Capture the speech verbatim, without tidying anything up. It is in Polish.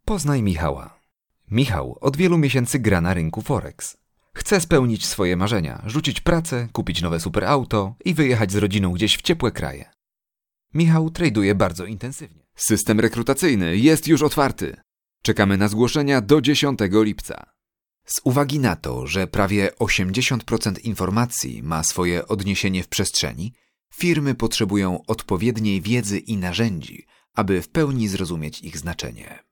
Poznaj Michała. Michał od wielu miesięcy gra na rynku Forex. Chce spełnić swoje marzenia, rzucić pracę, kupić nowe superauto i wyjechać z rodziną gdzieś w ciepłe kraje. Michał traduje bardzo intensywnie. System rekrutacyjny jest już otwarty. Czekamy na zgłoszenia do dziesiątego lipca. Z uwagi na to, że prawie osiemdziesiąt procent informacji ma swoje odniesienie w przestrzeni, firmy potrzebują odpowiedniej wiedzy i narzędzi, aby w pełni zrozumieć ich znaczenie.